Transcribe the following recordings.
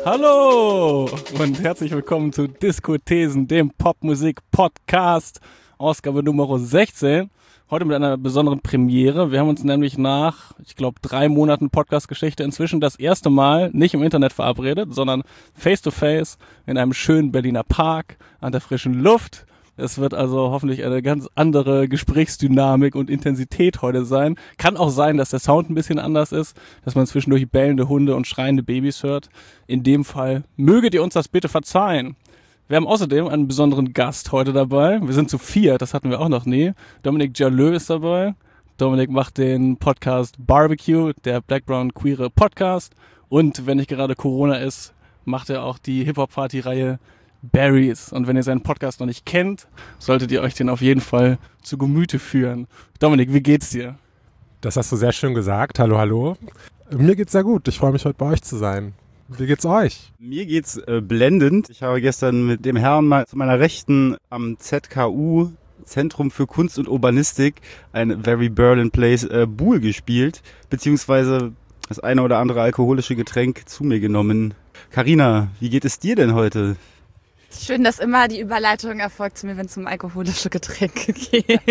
Hallo und herzlich willkommen zu Diskothesen, dem Popmusik-Podcast, Ausgabe Nummer 16. Heute mit einer besonderen Premiere. Wir haben uns nämlich nach, 3 Monaten Podcast-Geschichte inzwischen das erste Mal nicht im Internet verabredet, sondern face-to-face in einem schönen Berliner Park an der frischen Luft. Es wird also hoffentlich eine ganz andere Gesprächsdynamik und Intensität heute sein. Kann auch sein, dass der Sound ein bisschen anders ist, dass man zwischendurch bellende Hunde und schreiende Babys hört. In dem Fall möget ihr uns das bitte verzeihen. Wir haben außerdem einen besonderen Gast heute dabei. Wir sind zu 4, das hatten wir auch noch nie. Dominik Jaleux ist dabei. Dominik macht den Podcast Barbecue, der Black Brown Queere Podcast. Und wenn nicht gerade Corona ist, macht er auch die Hip-Hop-Party-Reihe Berries. Und wenn ihr seinen Podcast noch nicht kennt, solltet ihr euch den auf jeden Fall zu Gemüte führen. Dominik, wie geht's dir? Das hast du sehr schön gesagt. Hallo, hallo. Mir geht's sehr gut. Ich freue mich, heute bei euch zu sein. Wie geht's euch? Mir geht's blendend. Ich habe gestern mit dem Herrn mal zu meiner Rechten am ZKU, Zentrum für Kunst und Urbanistik, ein Very Berlin Place Buhl gespielt, beziehungsweise das eine oder andere alkoholische Getränk zu mir genommen. Carina, wie geht es dir denn heute? Schön, dass immer die Überleitung erfolgt zu mir, wenn es um alkoholische Getränke geht.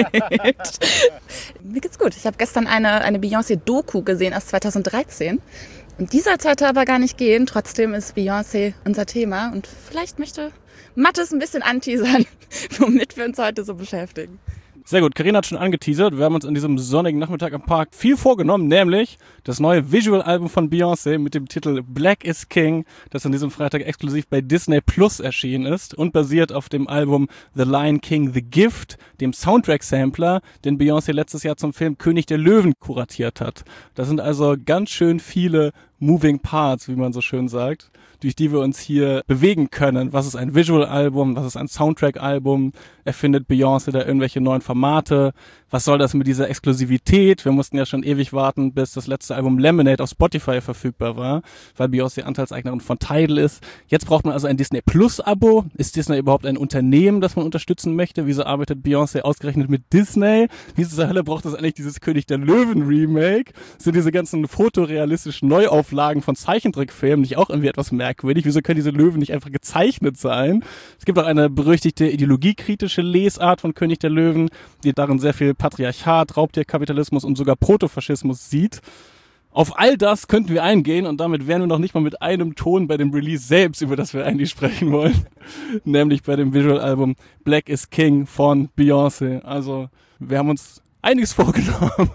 Mir geht's gut. Ich habe gestern eine Beyoncé-Doku gesehen aus 2013. Und die soll es heute aber gar nicht gehen. Trotzdem ist Beyoncé unser Thema. Und vielleicht möchte Mathis ein bisschen anteasern, womit wir uns heute so beschäftigen. Sehr gut, Carina hat schon angeteasert. Wir haben uns an diesem sonnigen Nachmittag am Park viel vorgenommen, nämlich das neue Visual-Album von Beyoncé mit dem Titel Black is King, das an diesem Freitag exklusiv bei Disney Plus erschienen ist und basiert auf dem Album The Lion King The Gift, dem Soundtrack-Sampler, den Beyoncé letztes Jahr zum Film König der Löwen kuratiert hat. Das sind also ganz schön viele Moving Parts, wie man so schön sagt, durch die wir uns hier bewegen können. Was ist ein Visual-Album? Was ist ein Soundtrack-Album? Erfindet Beyoncé da irgendwelche neuen Formate? Was soll das mit dieser Exklusivität? Wir mussten ja schon ewig warten, bis das letzte Album Lemonade auf Spotify verfügbar war, weil Beyoncé Anteilseignerin von Tidal ist. Jetzt braucht man also ein Disney Plus-Abo. Ist Disney überhaupt ein Unternehmen, das man unterstützen möchte? Wieso arbeitet Beyoncé ausgerechnet mit Disney? Wieso zur Hölle braucht es eigentlich dieses König der Löwen-Remake? Sind diese ganzen fotorealistischen Neuauflagen von Zeichentrickfilmen nicht auch irgendwie etwas merkwürdig? Wieso können diese Löwen nicht einfach gezeichnet sein? Es gibt auch eine berüchtigte ideologiekritische Lesart von König der Löwen, die darin sehr viel Patriarchat, Raubtierkapitalismus und sogar Protofaschismus sieht. Auf all das könnten wir eingehen und damit wären wir noch nicht mal mit einem Ton bei dem Release selbst, über das wir eigentlich sprechen wollen. Nämlich bei dem Visual-Album Black is King von Beyoncé. Also wir haben uns einiges vorgenommen.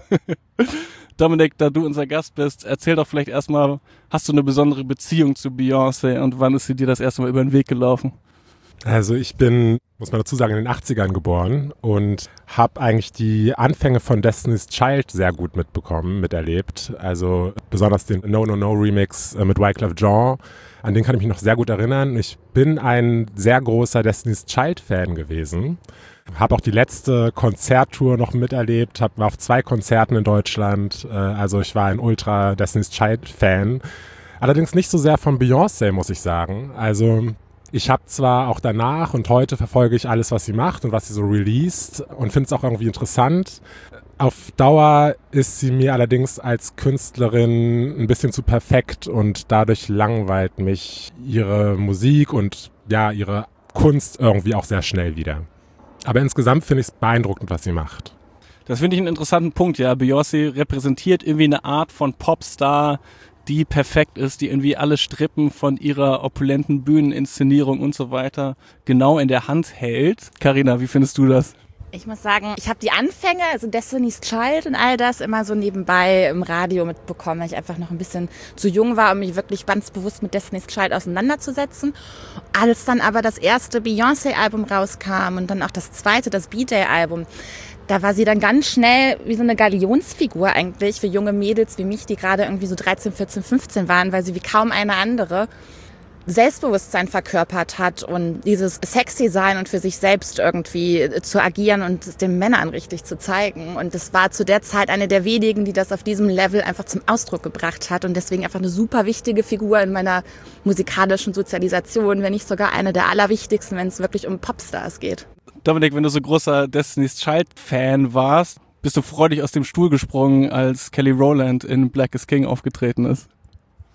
Dominik, da du unser Gast bist, erzähl doch vielleicht erstmal, hast du eine besondere Beziehung zu Beyoncé und wann ist sie dir das erste Mal über den Weg gelaufen? Also ich bin, muss man dazu sagen, in den 80ern geboren und habe eigentlich die Anfänge von Destiny's Child sehr gut miterlebt. Also besonders den No No No Remix mit Wyclef Jean, an den kann ich mich noch sehr gut erinnern. Ich bin ein sehr großer Destiny's Child Fan gewesen. Habe auch die letzte Konzerttour noch miterlebt, war auf 2 Konzerten in Deutschland. Also ich war ein ultra Destiny's Child Fan. Allerdings nicht so sehr von Beyoncé, muss ich sagen. Also ich habe zwar auch danach und heute verfolge ich alles, was sie macht und was sie so released und finde es auch irgendwie interessant. Auf Dauer ist sie mir allerdings als Künstlerin ein bisschen zu perfekt und dadurch langweilt mich ihre Musik und ja, ihre Kunst irgendwie auch sehr schnell wieder. Aber insgesamt finde ich es beeindruckend, was sie macht. Das finde ich einen interessanten Punkt, ja. Beyoncé repräsentiert irgendwie eine Art von Popstar, die perfekt ist, die irgendwie alle Strippen von ihrer opulenten Bühneninszenierung und so weiter genau in der Hand hält. Carina, wie findest du das? Ich muss sagen, ich habe die Anfänge, also Destiny's Child und all das immer so nebenbei im Radio mitbekommen, weil ich einfach noch ein bisschen zu jung war, um mich wirklich ganz bewusst mit Destiny's Child auseinanderzusetzen. Als dann aber das erste Beyoncé-Album rauskam und dann auch das zweite, das B-Day-Album, da war sie dann ganz schnell wie so eine Galionsfigur eigentlich für junge Mädels wie mich, die gerade irgendwie so 13, 14, 15 waren, weil sie wie kaum eine andere Selbstbewusstsein verkörpert hat und dieses sexy sein und für sich selbst irgendwie zu agieren und es den Männern richtig zu zeigen. Und das war zu der Zeit eine der wenigen, die das auf diesem Level einfach zum Ausdruck gebracht hat und deswegen einfach eine super wichtige Figur in meiner musikalischen Sozialisation, wenn nicht sogar eine der allerwichtigsten, wenn es wirklich um Popstars geht. Dominik, wenn du so großer Destiny's Child-Fan warst, bist du freudig aus dem Stuhl gesprungen, als Kelly Rowland in Black is King aufgetreten ist?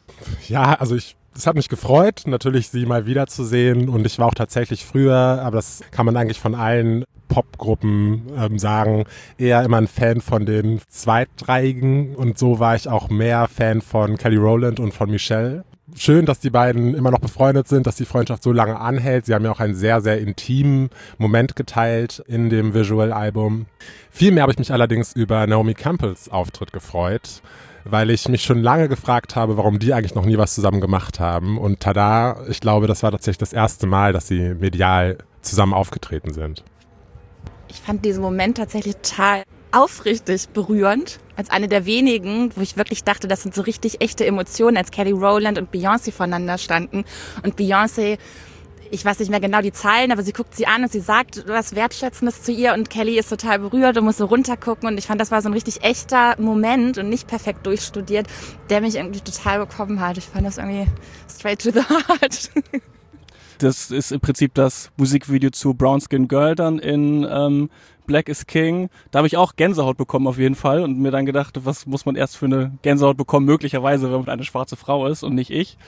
Ja, also es hat mich gefreut, natürlich sie mal wiederzusehen und ich war auch tatsächlich früher, aber das kann man eigentlich von allen Popgruppen sagen, eher immer ein Fan von den Zweitreihigen und so war ich auch mehr Fan von Kelly Rowland und von Michelle. Schön, dass die beiden immer noch befreundet sind, dass die Freundschaft so lange anhält. Sie haben ja auch einen sehr, sehr intimen Moment geteilt in dem Visual-Album. Viel mehr habe ich mich allerdings über Naomi Campbells Auftritt gefreut, weil ich mich schon lange gefragt habe, warum die eigentlich noch nie was zusammen gemacht haben. Und tada, ich glaube, das war tatsächlich das erste Mal, dass sie medial zusammen aufgetreten sind. Ich fand diesen Moment tatsächlich total aufrichtig berührend. Als eine der wenigen, wo ich wirklich dachte, das sind so richtig echte Emotionen, als Kelly Rowland und Beyoncé voneinander standen. Und Beyoncé, ich weiß nicht mehr genau die Zeilen, aber sie guckt sie an und sie sagt was Wertschätzendes zu ihr und Kelly ist total berührt und muss so runtergucken. Und ich fand, das war so ein richtig echter Moment und nicht perfekt durchstudiert, der mich irgendwie total bekommen hat. Ich fand das irgendwie straight to the heart. Das ist im Prinzip das Musikvideo zu Brown Skin Girl dann in Black is King. Da habe ich auch Gänsehaut bekommen auf jeden Fall und mir dann gedacht, was muss man erst für eine Gänsehaut bekommen, möglicherweise, wenn man eine schwarze Frau ist und nicht ich.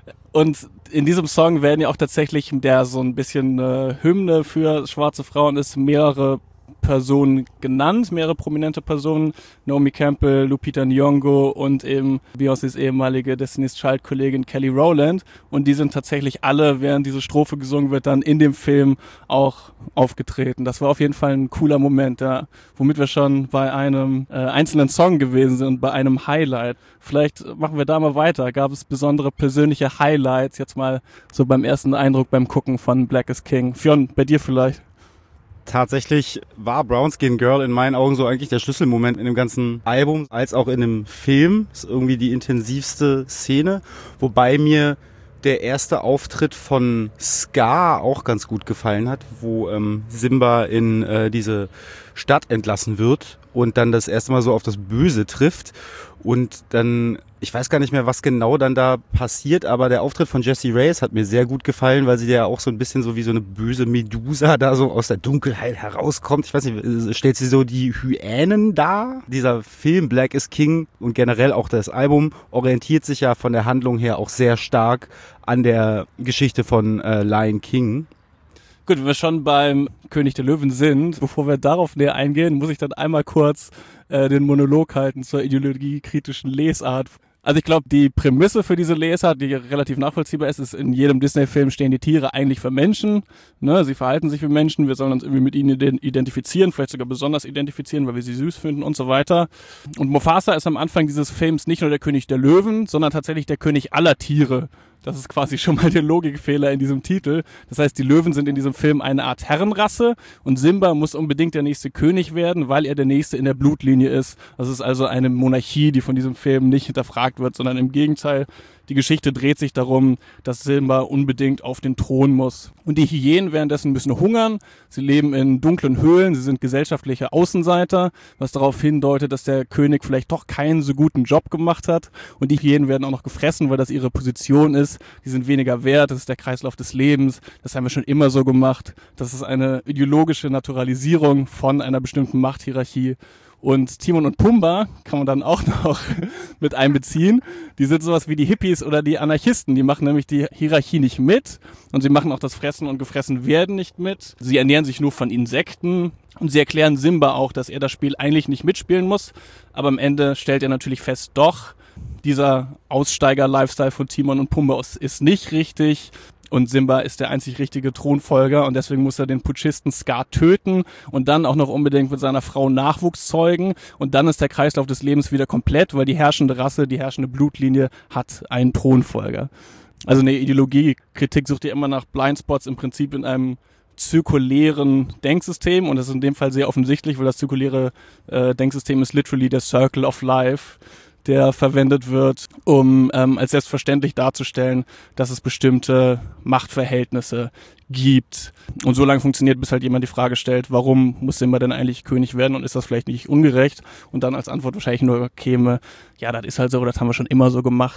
Und in diesem Song werden ja auch tatsächlich, der so ein bisschen Hymne für schwarze Frauen ist, mehrere Personen genannt, mehrere prominente Personen, Naomi Campbell, Lupita Nyong'o und eben Beyoncés ehemalige Destiny's Child-Kollegin Kelly Rowland und die sind tatsächlich alle, während diese Strophe gesungen wird, dann in dem Film auch aufgetreten. Das war auf jeden Fall ein cooler Moment, ja, womit wir schon bei einem einzelnen Song gewesen sind und bei einem Highlight. Vielleicht machen wir da mal weiter. Gab es besondere persönliche Highlights, jetzt mal so beim ersten Eindruck beim Gucken von Black is King? Fionn, bei dir vielleicht? Tatsächlich war Brown Skin Girl in meinen Augen so eigentlich der Schlüsselmoment in dem ganzen Album, als auch in dem Film. Das ist irgendwie die intensivste Szene, wobei mir der erste Auftritt von Scar auch ganz gut gefallen hat, wo Simba in diese Stadt entlassen wird und dann das erste Mal so auf das Böse trifft und dann, ich weiß gar nicht mehr, was genau dann da passiert, aber der Auftritt von Jessie Reyez hat mir sehr gut gefallen, weil sie ja auch so ein bisschen so wie so eine böse Medusa da so aus der Dunkelheit herauskommt. Ich weiß nicht, stellt sie so die Hyänen dar? Dieser Film Black is King und generell auch das Album orientiert sich ja von der Handlung her auch sehr stark an der Geschichte von Lion King. Gut, wenn wir schon beim König der Löwen sind, bevor wir darauf näher eingehen, muss ich dann einmal kurz den Monolog halten zur ideologiekritischen Lesart. Also ich glaube, die Prämisse für diese Lesart, die relativ nachvollziehbar ist, ist, in jedem Disney-Film stehen die Tiere eigentlich für Menschen. Ne? Sie verhalten sich wie Menschen, wir sollen uns irgendwie mit ihnen identifizieren, vielleicht sogar besonders identifizieren, weil wir sie süß finden und so weiter. Und Mufasa ist am Anfang dieses Films nicht nur der König der Löwen, sondern tatsächlich der König aller Tiere. Das ist quasi schon mal der Logikfehler in diesem Titel. Das heißt, die Löwen sind in diesem Film eine Art Herrenrasse und Simba muss unbedingt der nächste König werden, weil er der nächste in der Blutlinie ist. Das ist also eine Monarchie, die von diesem Film nicht hinterfragt wird, sondern im Gegenteil. Die Geschichte dreht sich darum, dass Simba unbedingt auf den Thron muss. Und die Hyänen währenddessen müssen hungern. Sie leben in dunklen Höhlen. Sie sind gesellschaftliche Außenseiter, was darauf hindeutet, dass der König vielleicht doch keinen so guten Job gemacht hat. Und die Hyänen werden auch noch gefressen, weil das ihre Position ist. Die sind weniger wert. Das ist der Kreislauf des Lebens. Das haben wir schon immer so gemacht. Das ist eine ideologische Naturalisierung von einer bestimmten Machthierarchie. Und Timon und Pumba kann man dann auch noch mit einbeziehen. Die sind sowas wie die Hippies oder die Anarchisten. Die machen nämlich die Hierarchie nicht mit und sie machen auch das Fressen und gefressen werden nicht mit. Sie ernähren sich nur von Insekten und sie erklären Simba auch, dass er das Spiel eigentlich nicht mitspielen muss. Aber am Ende stellt er natürlich fest, doch, dieser Aussteiger-Lifestyle von Timon und Pumba ist nicht richtig. Und Simba ist der einzig richtige Thronfolger und deswegen muss er den Putschisten Scar töten und dann auch noch unbedingt mit seiner Frau Nachwuchs zeugen. Und dann ist der Kreislauf des Lebens wieder komplett, weil die herrschende Rasse, die herrschende Blutlinie hat einen Thronfolger. Also eine Ideologiekritik sucht ja immer nach Blindspots im Prinzip in einem zirkulären Denksystem und das ist in dem Fall sehr offensichtlich, weil das zirkuläre Denksystem ist literally der Circle of Life, der verwendet wird, um als selbstverständlich darzustellen, dass es bestimmte Machtverhältnisse gibt. Und so lange funktioniert, bis halt jemand die Frage stellt, warum muss Simba denn eigentlich König werden und ist das vielleicht nicht ungerecht? Und dann als Antwort wahrscheinlich nur käme, ja, das ist halt so, das haben wir schon immer so gemacht.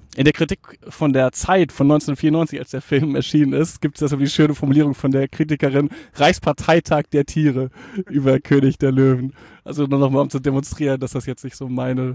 In der Kritik von der Zeit von 1994, als der Film erschienen ist, gibt es also die schöne Formulierung von der Kritikerin: Reichsparteitag der Tiere über König der Löwen. Also nur nochmal, um zu demonstrieren, dass das jetzt nicht so meine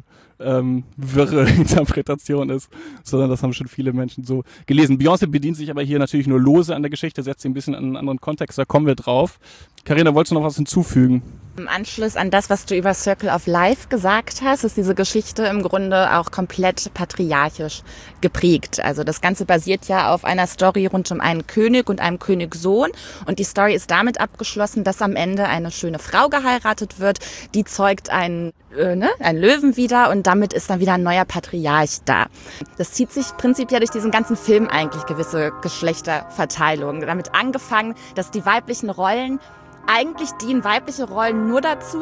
wirre Interpretation ist, sondern das haben schon viele Menschen so gelesen. Beyoncé bedient sich aber hier natürlich nur lose an der Geschichte, setzt sie ein bisschen in einen anderen Kontext, da kommen wir drauf. Carina, wolltest du noch was hinzufügen? Im Anschluss an das, was du über Circle of Life gesagt hast, ist diese Geschichte im Grunde auch komplett patriarchisch geprägt. Also das Ganze basiert ja auf einer Story rund um einen König und einem Königssohn. Und die Story ist damit abgeschlossen, dass am Ende eine schöne Frau geheiratet wird. Die zeugt einen Löwen wieder und damit ist dann wieder ein neuer Patriarch da. Das zieht sich prinzipiell durch diesen ganzen Film eigentlich, gewisse Geschlechterverteilung. Damit angefangen, dass die weiblichen Rollen eigentlich dienen weibliche Rollen nur dazu,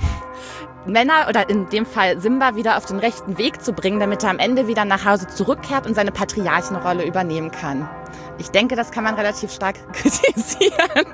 Männer oder in dem Fall Simba wieder auf den rechten Weg zu bringen, damit er am Ende wieder nach Hause zurückkehrt und seine Patriarchenrolle übernehmen kann. Ich denke, das kann man relativ stark kritisieren.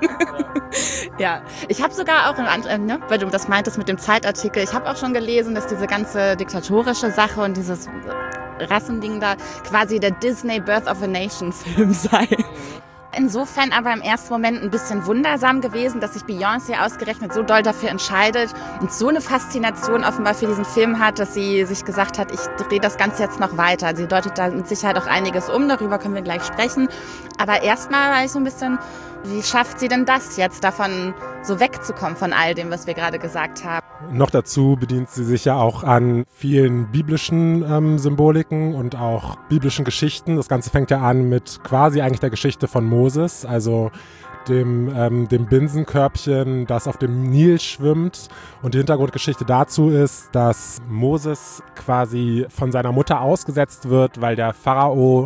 Ja, ich habe sogar auch, weil du das meintest mit dem Zeitartikel, ich habe auch schon gelesen, dass diese ganze diktatorische Sache und dieses Rassending da quasi der Disney Birth of a Nation Film sei. Insofern aber im ersten Moment ein bisschen wundersam gewesen, dass sich Beyoncé ausgerechnet so doll dafür entscheidet und so eine Faszination offenbar für diesen Film hat, dass sie sich gesagt hat, ich drehe das Ganze jetzt noch weiter. Sie deutet da mit Sicherheit auch einiges um, darüber können wir gleich sprechen. Aber erstmal war ich so ein bisschen, wie schafft sie denn das jetzt, davon so wegzukommen von all dem, was wir gerade gesagt haben? Noch dazu bedient sie sich ja auch an vielen biblischen Symboliken und auch biblischen Geschichten. Das Ganze fängt ja an mit quasi eigentlich der Geschichte von Moses, also dem Binsenkörbchen, das auf dem Nil schwimmt. Und die Hintergrundgeschichte dazu ist, dass Moses quasi von seiner Mutter ausgesetzt wird, weil der Pharao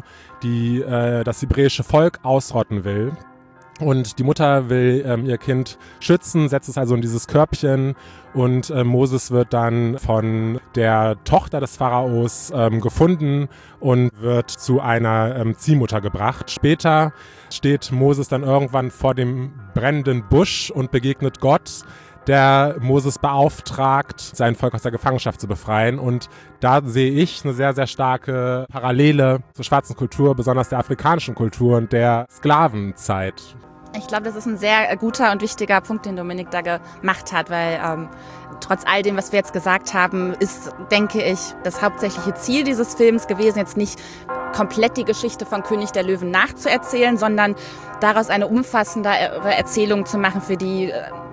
das hebräische Volk ausrotten will. Und die Mutter will ihr Kind schützen, setzt es also in dieses Körbchen und Moses wird dann von der Tochter des Pharaos gefunden und wird zu einer Ziehmutter gebracht. Später steht Moses dann irgendwann vor dem brennenden Busch und begegnet Gott, der Moses beauftragt, sein Volk aus der Gefangenschaft zu befreien. Und da sehe ich eine sehr, sehr starke Parallele zur schwarzen Kultur, besonders der afrikanischen Kultur und der Sklavenzeit. Ich glaube, das ist ein sehr guter und wichtiger Punkt, den Dominik da gemacht hat, weil trotz all dem, was wir jetzt gesagt haben, ist, denke ich, das hauptsächliche Ziel dieses Films gewesen, jetzt nicht komplett die Geschichte von König der Löwen nachzuerzählen, sondern daraus eine umfassendere Erzählung zu machen, für die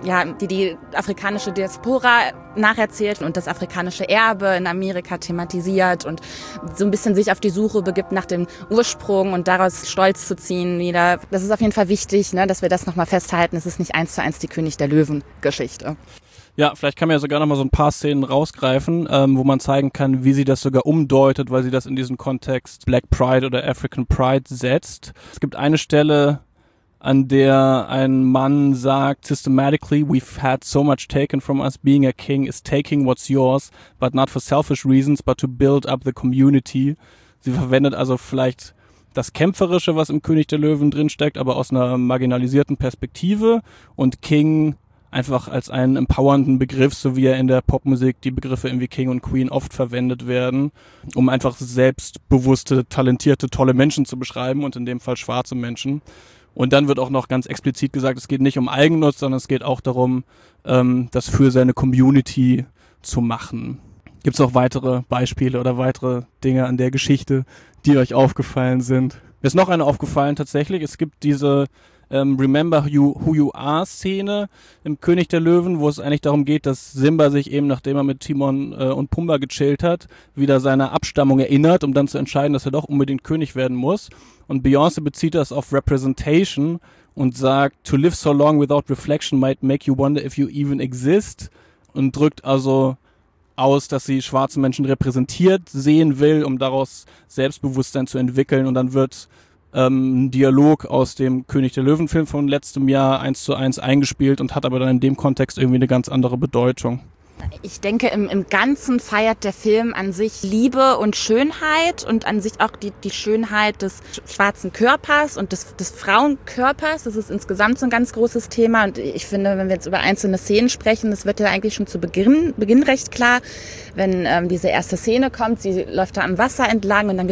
afrikanische Diaspora nacherzählt und das afrikanische Erbe in Amerika thematisiert und so ein bisschen sich auf die Suche begibt nach dem Ursprung und daraus Stolz zu ziehen wieder. Das ist auf jeden Fall wichtig, ne, dass wir das nochmal festhalten. Es ist nicht 1:1 die König der Löwen-Geschichte. Ja, vielleicht kann man ja sogar noch mal so ein paar Szenen rausgreifen, wo man zeigen kann, wie sie das sogar umdeutet, weil sie das in diesen Kontext Black Pride oder African Pride setzt. Es gibt eine Stelle, an der ein Mann sagt, systematically, we've had so much taken from us. Being a king is taking what's yours, but not for selfish reasons, but to build up the community. Sie verwendet also vielleicht das Kämpferische, was im König der Löwen drinsteckt, aber aus einer marginalisierten Perspektive, und King einfach als einen empowernden Begriff, so wie er in der Popmusik die Begriffe irgendwie King und Queen oft verwendet werden, um einfach selbstbewusste, talentierte, tolle Menschen zu beschreiben und in dem Fall schwarze Menschen. Und dann wird auch noch ganz explizit gesagt, es geht nicht um Eigennutz, sondern es geht auch darum, das für seine Community zu machen. Gibt es noch weitere Beispiele oder weitere Dinge an der Geschichte, die euch aufgefallen sind? Mir ist noch eine aufgefallen tatsächlich. Es gibt diese Remember Who You Are Szene im König der Löwen, wo es eigentlich darum geht, dass Simba sich eben, nachdem er mit Timon und Pumba gechillt hat, wieder seiner Abstammung erinnert, um dann zu entscheiden, dass er doch unbedingt König werden muss. Und Beyoncé bezieht das auf Representation und sagt, to live so long without reflection might make you wonder if you even exist, und drückt also aus, dass sie schwarze Menschen repräsentiert sehen will, um daraus Selbstbewusstsein zu entwickeln. Und dann wird ein Dialog aus dem König der Löwen-Film von letztem Jahr 1:1 eingespielt und hat aber dann in dem Kontext irgendwie eine ganz andere Bedeutung. Ich denke, im Ganzen feiert der Film an sich Liebe und Schönheit und an sich auch die Schönheit des schwarzen Körpers und des Frauenkörpers. Das ist insgesamt so ein ganz großes Thema. Und ich finde, wenn wir jetzt über einzelne Szenen sprechen, das wird ja eigentlich schon zu Beginn recht klar. Wenn diese erste Szene kommt, sie läuft da am Wasser entlang und dann gibt's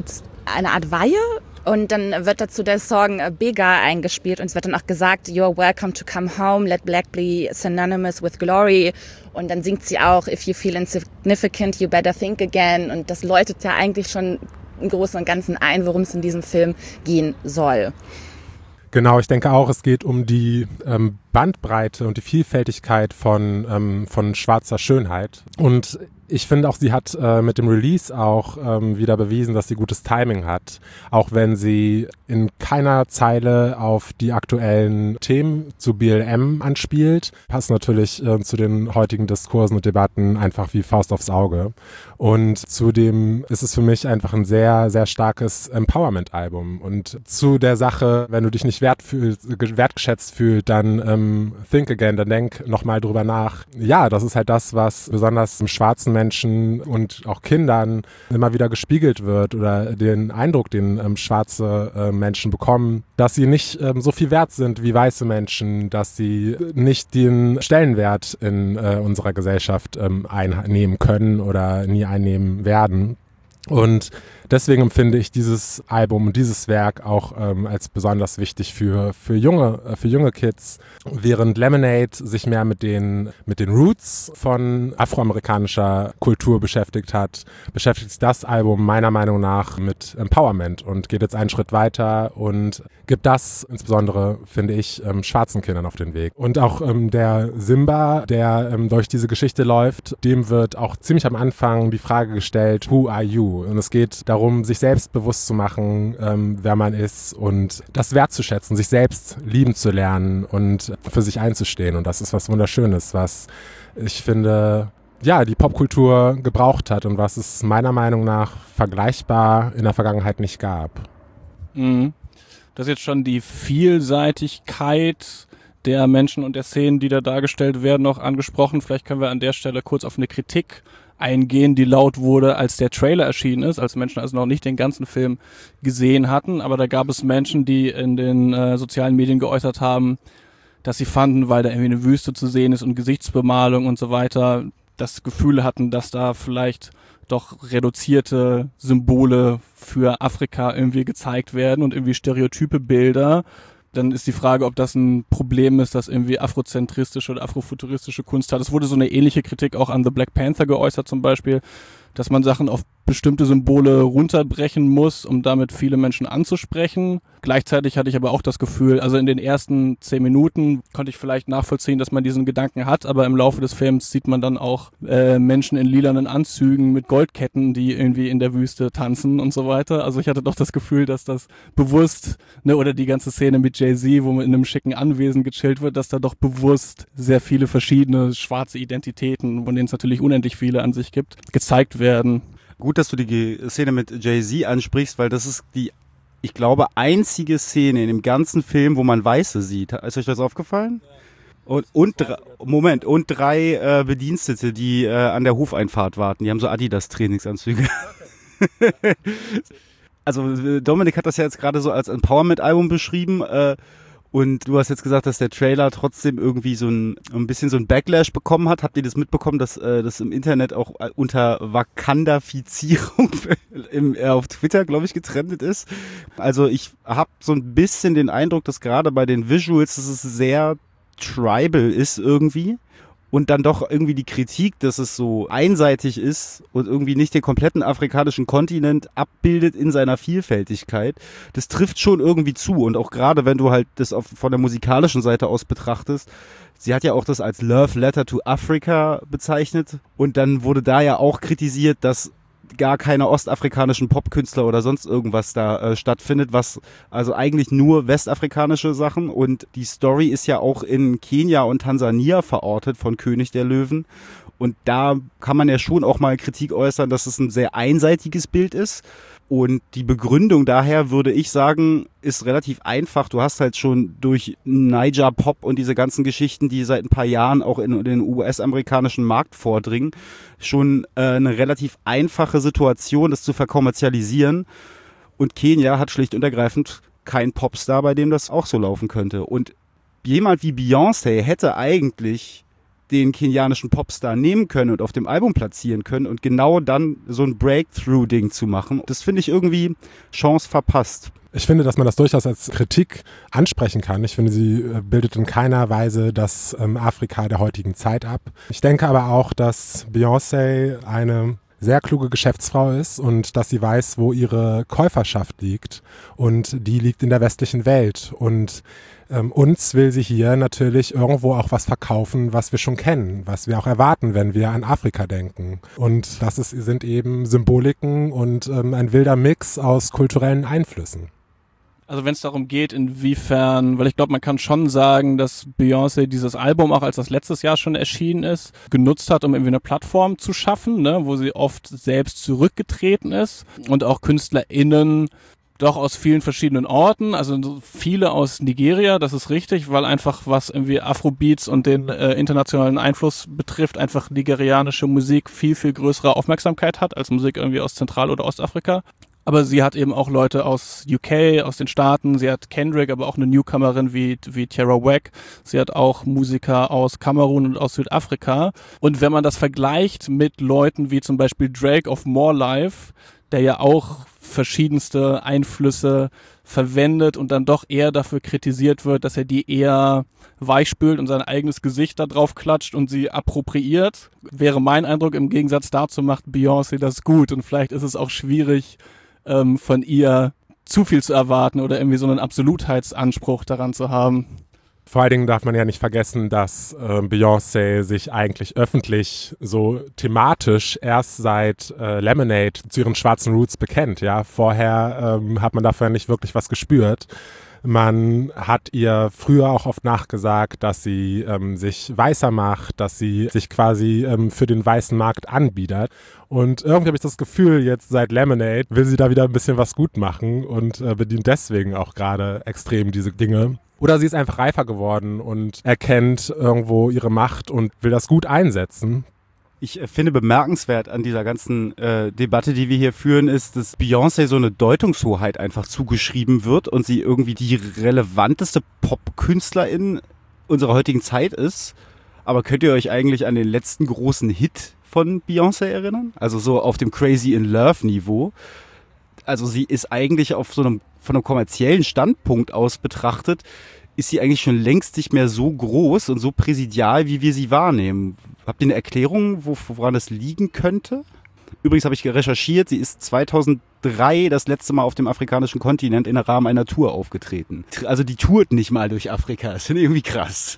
eine Art Weihe. Und dann wird dazu der Song Bega eingespielt und es wird dann auch gesagt, you're welcome to come home, let black be synonymous with glory. Und dann singt sie auch, if you feel insignificant, you better think again. Und das läutet ja eigentlich schon im Großen und Ganzen ein, worum es in diesem Film gehen soll. Genau, ich denke auch, es geht um die Bandbreite und die Vielfältigkeit von schwarzer Schönheit. Und ich finde auch, sie hat mit dem Release auch wieder bewiesen, dass sie gutes Timing hat. Auch wenn sie in keiner Zeile auf die aktuellen Themen zu BLM anspielt, passt natürlich zu den heutigen Diskursen und Debatten einfach wie Faust aufs Auge. Und zudem ist es für mich einfach ein sehr, sehr starkes Empowerment-Album. Und zu der Sache, wenn du dich nicht wertgeschätzt fühlst, dann think again, dann denk nochmal drüber nach. Ja, das ist halt das, was besonders schwarzen Menschen und auch Kindern immer wieder gespiegelt wird oder den Eindruck, den schwarze Menschen bekommen, dass sie nicht so viel wert sind wie weiße Menschen, dass sie nicht den Stellenwert in unserer Gesellschaft einnehmen können oder nie einnehmen werden. Und deswegen empfinde ich dieses Album und dieses Werk auch als besonders wichtig für junge Kids. Während Lemonade sich mehr mit den Roots von afroamerikanischer Kultur beschäftigt hat, beschäftigt sich das Album meiner Meinung nach mit Empowerment und geht jetzt einen Schritt weiter und gibt das insbesondere, finde ich, schwarzen Kindern auf den Weg. Und auch der Simba, der durch diese Geschichte läuft, dem wird auch ziemlich am Anfang die Frage gestellt, who are you? Und es geht darum, sich selbst bewusst zu machen, wer man ist und das wertzuschätzen, sich selbst lieben zu lernen und für sich einzustehen. Und das ist was Wunderschönes, was ich finde, ja, die Popkultur gebraucht hat und was es meiner Meinung nach vergleichbar in der Vergangenheit nicht gab. Mhm. Das ist jetzt schon die Vielseitigkeit der Menschen und der Szenen, die da dargestellt werden, auch angesprochen. Vielleicht können wir an der Stelle kurz auf eine Kritik eingehen, die laut wurde, als der Trailer erschienen ist, als Menschen also noch nicht den ganzen Film gesehen hatten. Aber da gab es Menschen, die in den sozialen Medien geäußert haben, dass sie fanden, weil da irgendwie eine Wüste zu sehen ist und Gesichtsbemalung und so weiter, das Gefühl hatten, dass da vielleicht doch reduzierte Symbole für Afrika irgendwie gezeigt werden und irgendwie stereotype Bilder. Dann ist die Frage, ob das ein Problem ist, dass irgendwie afrozentristische oder afrofuturistische Kunst hat. Es wurde so eine ähnliche Kritik auch an The Black Panther geäußert zum Beispiel, dass man Sachen auf bestimmte Symbole runterbrechen muss, um damit viele Menschen anzusprechen. Gleichzeitig hatte ich aber auch das Gefühl, also in den ersten 10 Minuten konnte ich vielleicht nachvollziehen, dass man diesen Gedanken hat, aber im Laufe des Films sieht man dann auch Menschen in lilanen Anzügen mit Goldketten, die irgendwie in der Wüste tanzen und so weiter. Also ich hatte doch das Gefühl, dass das bewusst, oder die ganze Szene mit Jay-Z, wo man in einem schicken Anwesen gechillt wird, dass da doch bewusst sehr viele verschiedene schwarze Identitäten, von denen es natürlich unendlich viele an sich gibt, gezeigt werden. Gut, dass du die Szene mit Jay-Z ansprichst, weil das ist die, ich glaube, einzige Szene in dem ganzen Film, wo man Weiße sieht. Ist euch das aufgefallen? Und drei Bedienstete, die an der Hofeinfahrt warten. Die haben so Adidas-Trainingsanzüge. Also Dominik hat das ja jetzt gerade so als Empowerment-Album beschrieben. Und du hast jetzt gesagt, dass der Trailer trotzdem irgendwie so ein bisschen so ein Backlash bekommen hat. Habt ihr das mitbekommen, dass das im Internet auch unter Wakandafizierung auf Twitter, glaube ich, getrennt ist? Also ich habe so ein bisschen den Eindruck, dass gerade bei den Visuals, dass es sehr tribal ist irgendwie. Und dann doch irgendwie die Kritik, dass es so einseitig ist und irgendwie nicht den kompletten afrikanischen Kontinent abbildet in seiner Vielfältigkeit, das trifft schon irgendwie zu. Und auch gerade, wenn du halt das von der musikalischen Seite aus betrachtest, sie hat ja auch das als Love Letter to Africa bezeichnet. Und dann wurde da ja auch kritisiert, dass gar keine ostafrikanischen Popkünstler oder sonst irgendwas da stattfindet, was also eigentlich nur westafrikanische Sachen, und die Story ist ja auch in Kenia und Tansania verortet von König der Löwen, und da kann man ja schon auch mal Kritik äußern, dass es ein sehr einseitiges Bild ist. Und die Begründung daher, würde ich sagen, ist relativ einfach. Du hast halt schon durch Niger Pop und diese ganzen Geschichten, die seit ein paar Jahren auch in den US-amerikanischen Markt vordringen, schon eine relativ einfache Situation, das zu verkommerzialisieren. Und Kenia hat schlicht und ergreifend keinen Popstar, bei dem das auch so laufen könnte. Und jemand wie Beyoncé hätte eigentlich den kenianischen Popstar nehmen können und auf dem Album platzieren können und genau dann so ein Breakthrough-Ding zu machen. Das finde ich irgendwie Chance verpasst. Ich finde, dass man das durchaus als Kritik ansprechen kann. Ich finde, sie bildet in keiner Weise das Afrika der heutigen Zeit ab. Ich denke aber auch, dass Beyoncé eine sehr kluge Geschäftsfrau ist und dass sie weiß, wo ihre Käuferschaft liegt. Und die liegt in der westlichen Welt. Und uns will sie hier natürlich irgendwo auch was verkaufen, was wir schon kennen, was wir auch erwarten, wenn wir an Afrika denken. Und sind eben Symboliken und ein wilder Mix aus kulturellen Einflüssen. Also wenn es darum geht, inwiefern, weil ich glaube, man kann schon sagen, dass Beyoncé dieses Album, auch als das letztes Jahr schon erschienen ist, genutzt hat, um irgendwie eine Plattform zu schaffen, ne, wo sie oft selbst zurückgetreten ist und auch KünstlerInnen doch aus vielen verschiedenen Orten, also viele aus Nigeria, das ist richtig, weil einfach was irgendwie Afrobeats und den internationalen Einfluss betrifft, einfach nigerianische Musik viel, viel größere Aufmerksamkeit hat als Musik irgendwie aus Zentral- oder Ostafrika. Aber sie hat eben auch Leute aus UK, aus den Staaten. Sie hat Kendrick, aber auch eine Newcomerin wie Tierra Whack. Sie hat auch Musiker aus Kamerun und aus Südafrika. Und wenn man das vergleicht mit Leuten wie zum Beispiel Drake of More Life, der ja auch verschiedenste Einflüsse verwendet und dann doch eher dafür kritisiert wird, dass er die eher weichspült und sein eigenes Gesicht da drauf klatscht und sie appropriiert, wäre mein Eindruck, im Gegensatz dazu macht Beyoncé das gut. Und vielleicht ist es auch schwierig, von ihr zu viel zu erwarten oder irgendwie so einen Absolutheitsanspruch daran zu haben. Vor allen Dingen darf man ja nicht vergessen, dass Beyoncé sich eigentlich öffentlich so thematisch erst seit Lemonade zu ihren schwarzen Roots bekennt. Ja? Vorher hat man dafür nicht wirklich was gespürt. Man hat ihr früher auch oft nachgesagt, dass sie sich weißer macht, dass sie sich quasi für den weißen Markt anbietet. Und irgendwie habe ich das Gefühl, jetzt seit Lemonade will sie da wieder ein bisschen was gut machen und bedient deswegen auch gerade extrem diese Dinge. Oder sie ist einfach reifer geworden und erkennt irgendwo ihre Macht und will das gut einsetzen. Ich finde bemerkenswert an dieser ganzen Debatte, die wir hier führen, ist, dass Beyoncé so eine Deutungshoheit einfach zugeschrieben wird und sie irgendwie die relevanteste Popkünstlerin unserer heutigen Zeit ist. Aber könnt ihr euch eigentlich an den letzten großen Hit von Beyoncé erinnern? Also so auf dem Crazy in Love Niveau. Also sie ist eigentlich auf von einem kommerziellen Standpunkt aus betrachtet, ist sie eigentlich schon längst nicht mehr so groß und so präsidial, wie wir sie wahrnehmen. Habt ihr eine Erklärung, woran das liegen könnte? Übrigens habe ich recherchiert, sie ist 2003 das letzte Mal auf dem afrikanischen Kontinent im Rahmen einer Tour aufgetreten. Also die tourt nicht mal durch Afrika, das finde ich irgendwie krass.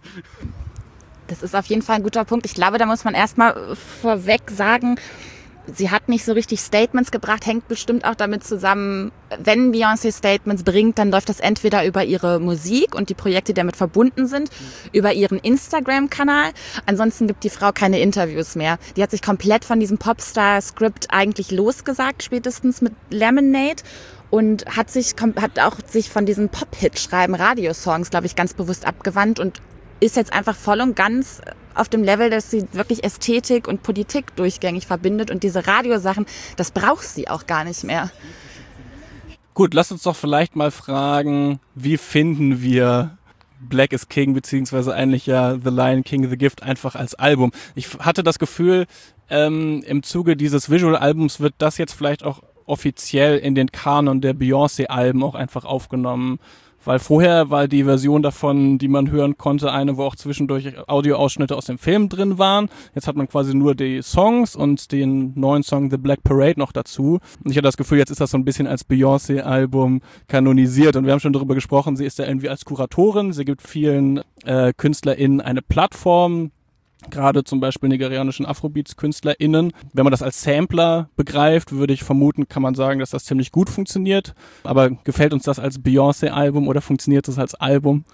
Das ist auf jeden Fall ein guter Punkt. Ich glaube, da muss man erstmal vorweg sagen, sie hat nicht so richtig Statements gebracht, hängt bestimmt auch damit zusammen, wenn Beyoncé Statements bringt, dann läuft das entweder über ihre Musik und die Projekte, die damit verbunden sind, über ihren Instagram-Kanal. Ansonsten gibt die Frau keine Interviews mehr. Die hat sich komplett von diesem Popstar-Skript eigentlich losgesagt, spätestens mit Lemonade. Und hat auch sich von diesem Pop-Hit-Schreiben, Radiosongs, glaube ich, ganz bewusst abgewandt und ist jetzt einfach voll und ganz auf dem Level, dass sie wirklich Ästhetik und Politik durchgängig verbindet und diese Radiosachen, das braucht sie auch gar nicht mehr. Gut, lass uns doch vielleicht mal fragen, wie finden wir Black is King, beziehungsweise eigentlich ja The Lion King, The Gift einfach als Album. Ich hatte das Gefühl, im Zuge dieses Visual-Albums wird das jetzt vielleicht auch offiziell in den Kanon der Beyoncé-Alben auch einfach aufgenommen. Weil vorher war die Version davon, die man hören konnte, eine, wo auch zwischendurch Audioausschnitte aus dem Film drin waren. Jetzt hat man quasi nur die Songs und den neuen Song The Black Parade noch dazu. Und ich hatte das Gefühl, jetzt ist das so ein bisschen als Beyoncé-Album kanonisiert. Und wir haben schon darüber gesprochen, sie ist da irgendwie als Kuratorin. Sie gibt vielen KünstlerInnen eine Plattform, gerade zum Beispiel nigerianischen Afrobeats-KünstlerInnen. Wenn man das als Sampler begreift, würde ich vermuten, kann man sagen, dass das ziemlich gut funktioniert. Aber gefällt uns das als Beyoncé-Album oder funktioniert das als Album?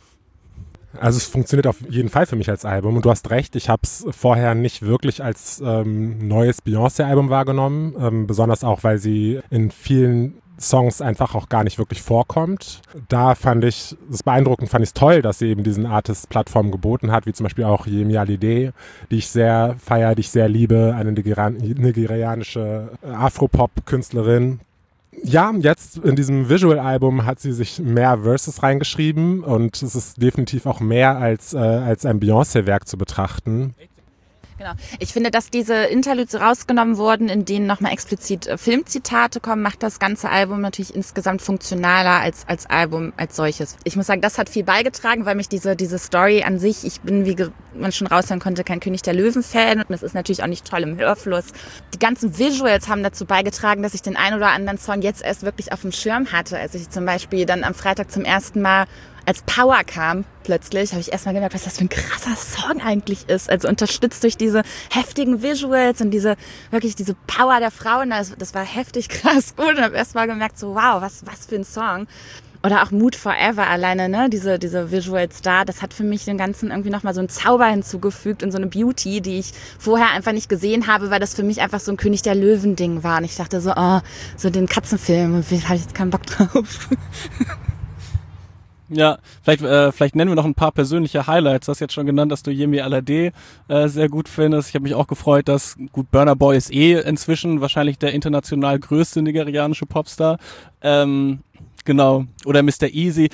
Also es funktioniert auf jeden Fall für mich als Album und du hast recht, ich habe es vorher nicht wirklich als neues Beyoncé-Album wahrgenommen, besonders auch, weil sie in vielen Songs einfach auch gar nicht wirklich vorkommt. Da fand ich es beeindruckend, fand ich es toll, dass sie eben diesen Artist-Plattform geboten hat, wie zum Beispiel auch Yemi Alade, die ich sehr feiere, die ich sehr liebe, eine nigerianische Afropop-Künstlerin. Ja, jetzt in diesem Visual-Album hat sie sich mehr Verses reingeschrieben und es ist definitiv auch mehr als ein Beyoncé-Werk zu betrachten. Genau. Ich finde, dass diese Interludes rausgenommen wurden, in denen nochmal explizit Filmzitate kommen, macht das ganze Album natürlich insgesamt funktionaler als Album als solches. Ich muss sagen, das hat viel beigetragen, weil mich diese Story an sich, ich bin, wie man schon raushören konnte, kein König der Löwen-Fan und es ist natürlich auch nicht toll im Hörfluss. Die ganzen Visuals haben dazu beigetragen, dass ich den einen oder anderen Song jetzt erst wirklich auf dem Schirm hatte. Als ich zum Beispiel dann am Freitag zum ersten Mal als Power kam, plötzlich, habe ich erstmal gemerkt, was das für ein krasser Song eigentlich ist. Also unterstützt durch diese heftigen Visuals und diese Power der Frauen. Das war heftig krass gut und habe erstmal gemerkt, so wow, was für ein Song. Oder auch Mood Forever alleine, ne? Diese Visuals da, das hat für mich dem Ganzen irgendwie nochmal so einen Zauber hinzugefügt und so eine Beauty, die ich vorher einfach nicht gesehen habe, weil das für mich einfach so ein König der Löwen-Ding war. Und ich dachte so, so den Katzenfilm, habe ich jetzt keinen Bock drauf. Ja, vielleicht nennen wir noch ein paar persönliche Highlights. Du hast jetzt schon genannt, dass du Yemi Alade sehr gut findest. Ich habe mich auch gefreut, dass, gut, Burna Boy ist inzwischen wahrscheinlich der international größte nigerianische Popstar. Genau. Oder Mr. Easy.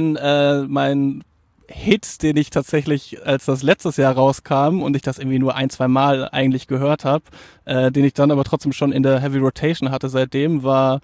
Mein Hit, den ich tatsächlich, als das letztes Jahr rauskam und ich das irgendwie nur 1-2 Mal eigentlich gehört habe, den ich dann aber trotzdem schon in der Heavy Rotation hatte seitdem, war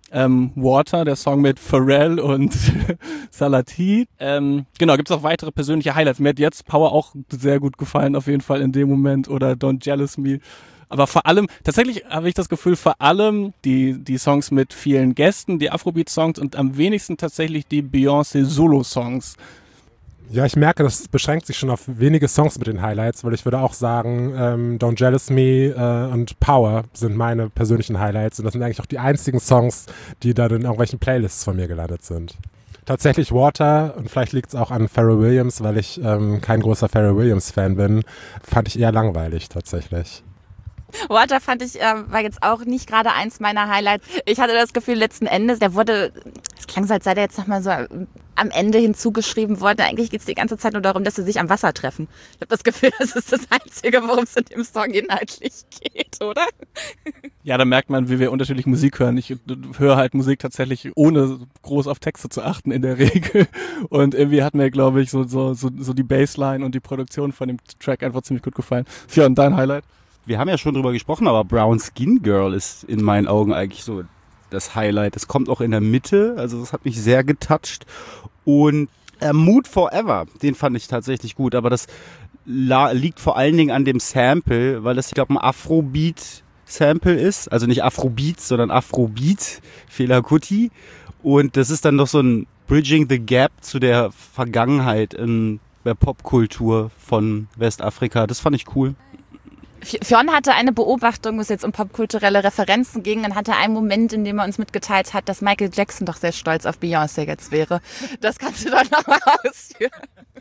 Water, der Song mit Pharrell und Salati. Genau, gibt's auch weitere persönliche Highlights. Mir hat jetzt Power auch sehr gut gefallen, auf jeden Fall in dem Moment, oder Don't Jealous Me. Aber vor allem, tatsächlich habe ich das Gefühl, vor allem die Songs mit vielen Gästen, die Afrobeat-Songs und am wenigsten tatsächlich die Beyoncé-Solo-Songs. Ja, ich merke, das beschränkt sich schon auf wenige Songs mit den Highlights, weil ich würde auch sagen, Don't Jealous Me und Power sind meine persönlichen Highlights und das sind eigentlich auch die einzigen Songs, die dann in irgendwelchen Playlists von mir gelandet sind. Tatsächlich Water, und vielleicht liegt es auch an Pharrell Williams, weil ich kein großer Pharrell Williams-Fan bin, fand ich eher langweilig tatsächlich. Water fand ich, war jetzt auch nicht gerade eins meiner Highlights. Ich hatte das Gefühl, letzten Endes, es klang so, als sei der jetzt nochmal so am Ende hinzugeschrieben worden. Eigentlich geht es die ganze Zeit nur darum, dass sie sich am Wasser treffen. Ich habe das Gefühl, das ist das Einzige, worum es in dem Song inhaltlich geht, oder? Ja, da merkt man, wie wir unterschiedlich Musik hören. Ich höre halt Musik tatsächlich ohne groß auf Texte zu achten in der Regel. Und irgendwie hat mir, glaube ich, so die Bassline und die Produktion von dem Track einfach ziemlich gut gefallen. Fia, und dein Highlight? Wir haben ja schon drüber gesprochen, aber Brown Skin Girl ist in meinen Augen eigentlich so das Highlight. Das kommt auch in der Mitte, also das hat mich sehr getoucht. Und Mood Forever, den fand ich tatsächlich gut, aber das liegt vor allen Dingen an dem Sample, weil das, ich glaube, ein Afrobeat-Sample ist. Also nicht Afrobeat, sondern Afrobeat, Fela Kuti. Und das ist dann doch so ein Bridging the Gap zu der Vergangenheit in der Popkultur von Westafrika. Das fand ich cool. Fionn hatte eine Beobachtung, wo es jetzt um popkulturelle Referenzen ging, und hatte einen Moment, in dem er uns mitgeteilt hat, dass Michael Jackson doch sehr stolz auf Beyoncé jetzt wäre. Das kannst du doch nochmal ausführen.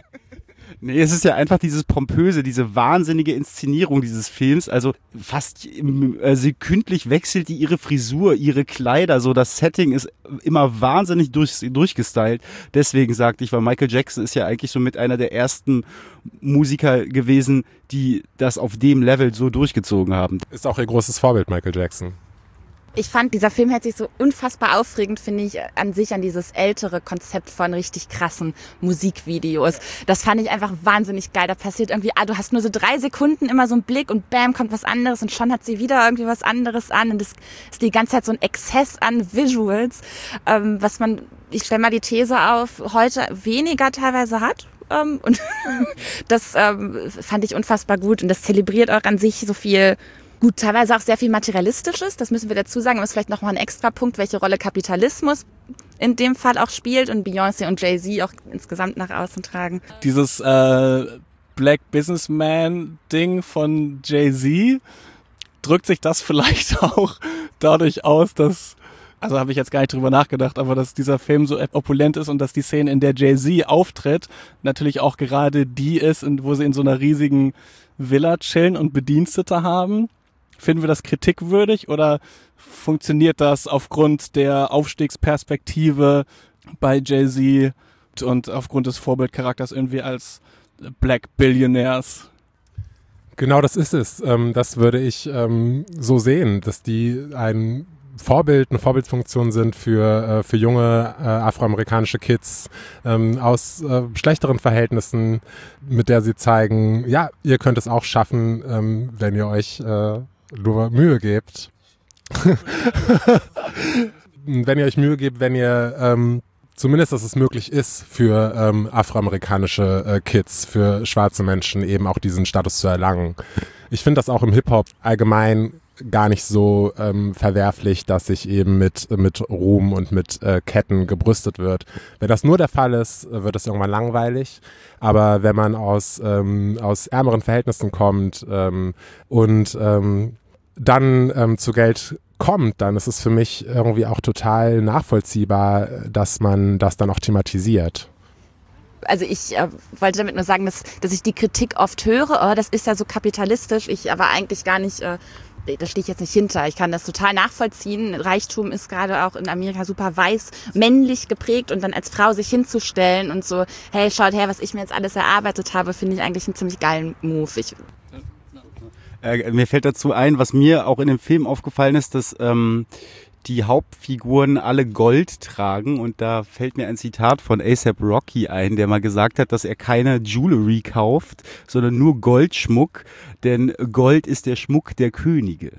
Nee, es ist ja einfach dieses Pompöse, diese wahnsinnige Inszenierung dieses Films. Also fast sekündlich wechselt die ihre Frisur, ihre Kleider. So, das Setting ist immer wahnsinnig durchgestylt. Deswegen sagte ich, weil Michael Jackson ist ja eigentlich so mit einer der ersten Musiker gewesen, die das auf dem Level so durchgezogen haben. Ist auch ihr großes Vorbild, Michael Jackson. Ich fand, dieser Film hält sich so unfassbar aufregend, finde ich, an sich an dieses ältere Konzept von richtig krassen Musikvideos. Das fand ich einfach wahnsinnig geil. Da passiert irgendwie, du hast nur so 3 Sekunden immer so einen Blick und bam, kommt was anderes und schon hat sie wieder irgendwie was anderes an. Und das ist die ganze Zeit so ein Exzess an Visuals, ich stelle mal die These auf, heute weniger teilweise hat. Und das fand ich unfassbar gut. Und das zelebriert auch an sich so viel. Gut, teilweise auch sehr viel Materialistisches, das müssen wir dazu sagen, aber es ist vielleicht nochmal ein extra Punkt, welche Rolle Kapitalismus in dem Fall auch spielt und Beyoncé und Jay-Z auch insgesamt nach außen tragen. Dieses Black Businessman-Ding von Jay-Z, drückt sich das vielleicht auch dadurch aus, dass, also habe ich jetzt gar nicht drüber nachgedacht, aber dass dieser Film so opulent ist und dass die Szene, in der Jay-Z auftritt, natürlich auch gerade die ist, wo sie in so einer riesigen Villa chillen und Bedienstete haben. Finden wir das kritikwürdig oder funktioniert das aufgrund der Aufstiegsperspektive bei Jay-Z und aufgrund des Vorbildcharakters irgendwie als Black Billionaires? Genau, das ist es. Das würde ich so sehen, dass die einen eine Vorbildfunktion sind für junge afroamerikanische Kids aus schlechteren Verhältnissen, mit der sie zeigen, ja, ihr könnt es auch schaffen, wenn ihr euch nur Mühe gebt. Wenn ihr euch Mühe gebt, wenn ihr zumindest, dass es möglich ist für afroamerikanische Kids, für schwarze Menschen eben auch diesen Status zu erlangen. Ich finde das auch im Hip-Hop allgemein gar nicht so verwerflich, dass sich eben mit Ruhm und mit Ketten gebrüstet wird. Wenn das nur der Fall ist, wird es irgendwann langweilig. Aber wenn man aus ärmeren Verhältnissen kommt und dann zu Geld kommt, dann ist es für mich irgendwie auch total nachvollziehbar, dass man das dann auch thematisiert. Also ich wollte damit nur sagen, dass ich die Kritik oft höre, das ist ja so kapitalistisch, ich aber eigentlich gar nicht, da stehe ich jetzt nicht hinter. Ich kann das total nachvollziehen. Reichtum ist gerade auch in Amerika super weiß, männlich geprägt und dann als Frau sich hinzustellen und so, hey, schaut her, was ich mir jetzt alles erarbeitet habe, finde ich eigentlich einen ziemlich geilen Move. Mir fällt dazu ein, was mir auch in dem Film aufgefallen ist, dass die Hauptfiguren alle Gold tragen und da fällt mir ein Zitat von A$AP Rocky ein, der mal gesagt hat, dass er keine Jewelry kauft, sondern nur Goldschmuck, denn Gold ist der Schmuck der Könige.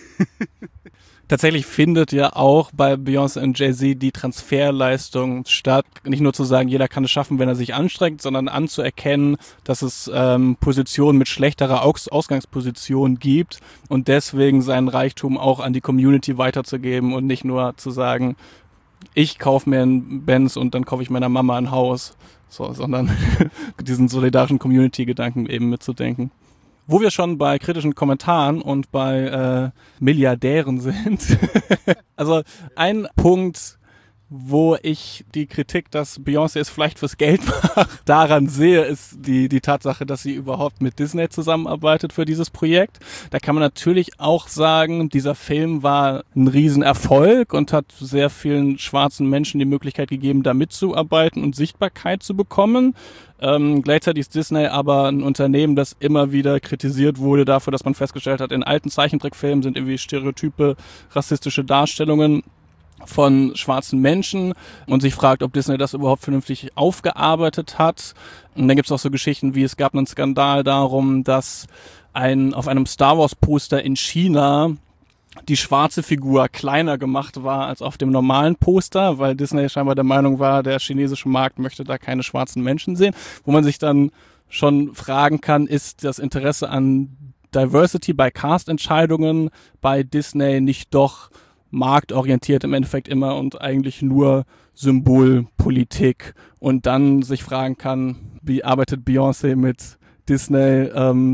Tatsächlich findet ja auch bei Beyoncé und Jay-Z die Transferleistung statt. Nicht nur zu sagen, jeder kann es schaffen, wenn er sich anstrengt, sondern anzuerkennen, dass es Positionen mit schlechterer Ausgangsposition gibt und deswegen seinen Reichtum auch an die Community weiterzugeben und nicht nur zu sagen, ich kaufe mir einen Benz und dann kaufe ich meiner Mama ein Haus, sondern diesen solidarischen Community-Gedanken eben mitzudenken. Wo wir schon bei kritischen Kommentaren und bei Milliardären sind. Also ein Punkt, wo ich die Kritik, dass Beyoncé es vielleicht fürs Geld macht, daran sehe, ist die Tatsache, dass sie überhaupt mit Disney zusammenarbeitet für dieses Projekt. Da kann man natürlich auch sagen, dieser Film war ein Riesenerfolg und hat sehr vielen schwarzen Menschen die Möglichkeit gegeben, da mitzuarbeiten und Sichtbarkeit zu bekommen. Gleichzeitig ist Disney aber ein Unternehmen, das immer wieder kritisiert wurde dafür, dass man festgestellt hat, in alten Zeichentrickfilmen sind irgendwie stereotype rassistische Darstellungen von schwarzen Menschen und sich fragt, ob Disney das überhaupt vernünftig aufgearbeitet hat. Und dann gibt es auch so Geschichten wie, es gab einen Skandal darum, dass auf einem Star Wars Poster in China die schwarze Figur kleiner gemacht war als auf dem normalen Poster, weil Disney scheinbar der Meinung war, der chinesische Markt möchte da keine schwarzen Menschen sehen. Wo man sich dann schon fragen kann, ist das Interesse an Diversity bei Cast-Entscheidungen bei Disney nicht doch marktorientiert im Endeffekt immer und eigentlich nur Symbolpolitik und dann sich fragen kann, wie arbeitet Beyoncé mit Disney,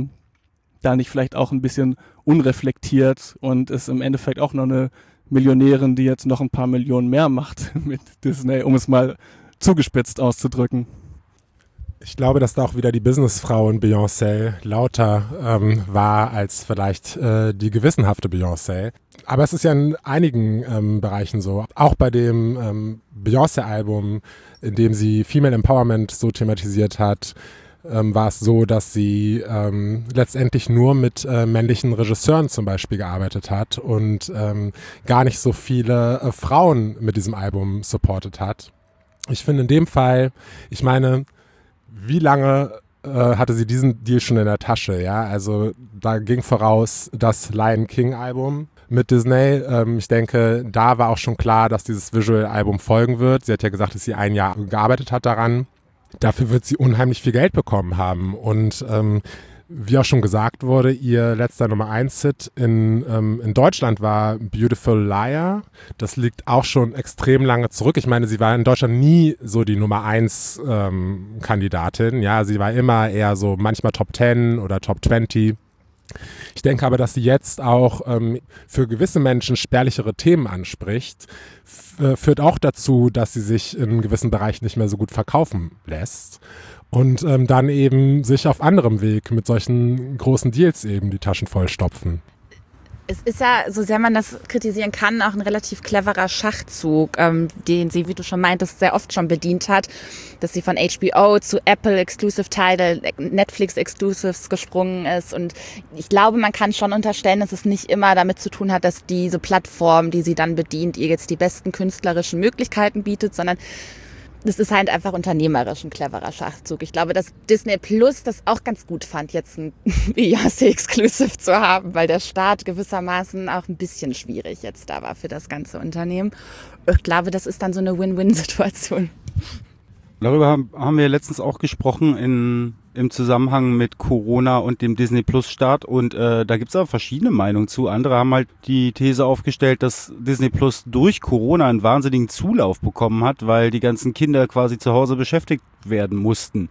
da nicht vielleicht auch ein bisschen unreflektiert und ist im Endeffekt auch noch eine Millionärin, die jetzt noch ein paar Millionen mehr macht mit Disney, um es mal zugespitzt auszudrücken. Ich glaube, dass da auch wieder die Businessfrau in Beyoncé lauter war als vielleicht die gewissenhafte Beyoncé. Aber es ist ja in einigen Bereichen so. Auch bei dem Beyoncé-Album, in dem sie Female Empowerment so thematisiert hat, war es so, dass sie letztendlich nur mit männlichen Regisseuren zum Beispiel gearbeitet hat und gar nicht so viele Frauen mit diesem Album supportet hat. Ich finde in dem Fall, ich meine, wie lange hatte sie diesen Deal schon in der Tasche? Ja, also da ging voraus das Lion King Album mit Disney. Ich denke, da war auch schon klar, dass dieses Visual-Album folgen wird. Sie hat ja gesagt, dass sie 1 Jahr gearbeitet hat daran. Dafür wird sie unheimlich viel Geld bekommen haben. Und wie auch schon gesagt wurde, ihr letzter Nummer 1-Hit in Deutschland war Beautiful Liar. Das liegt auch schon extrem lange zurück. Ich meine, sie war in Deutschland nie so die Nummer 1 Kandidatin. Ja, sie war immer eher so manchmal Top 10 oder Top 20. Ich denke aber, dass sie jetzt auch für gewisse Menschen spärlichere Themen anspricht, führt auch dazu, dass sie sich in gewissen Bereichen nicht mehr so gut verkaufen lässt. Und dann eben sich auf anderem Weg mit solchen großen Deals eben die Taschen vollstopfen. Es ist ja, so sehr man das kritisieren kann, auch ein relativ cleverer Schachzug, den sie, wie du schon meintest, sehr oft schon bedient hat, dass sie von HBO zu Apple Exclusive Title, Netflix Exclusives gesprungen ist. Und ich glaube, man kann schon unterstellen, dass es nicht immer damit zu tun hat, dass diese Plattform, die sie dann bedient, ihr jetzt die besten künstlerischen Möglichkeiten bietet, sondern das ist halt einfach unternehmerisch ein cleverer Schachzug. Ich glaube, dass Disney Plus das auch ganz gut fand, jetzt ein Beyoncé-Exclusive zu haben, weil der Start gewissermaßen auch ein bisschen schwierig jetzt da war für das ganze Unternehmen. Ich glaube, das ist dann so eine Win-Win-Situation. Darüber haben wir letztens auch gesprochen im Zusammenhang mit Corona und dem Disney Plus Start und da gibt's aber verschiedene Meinungen zu. Andere haben halt die These aufgestellt, dass Disney Plus durch Corona einen wahnsinnigen Zulauf bekommen hat, weil die ganzen Kinder quasi zu Hause beschäftigt werden mussten.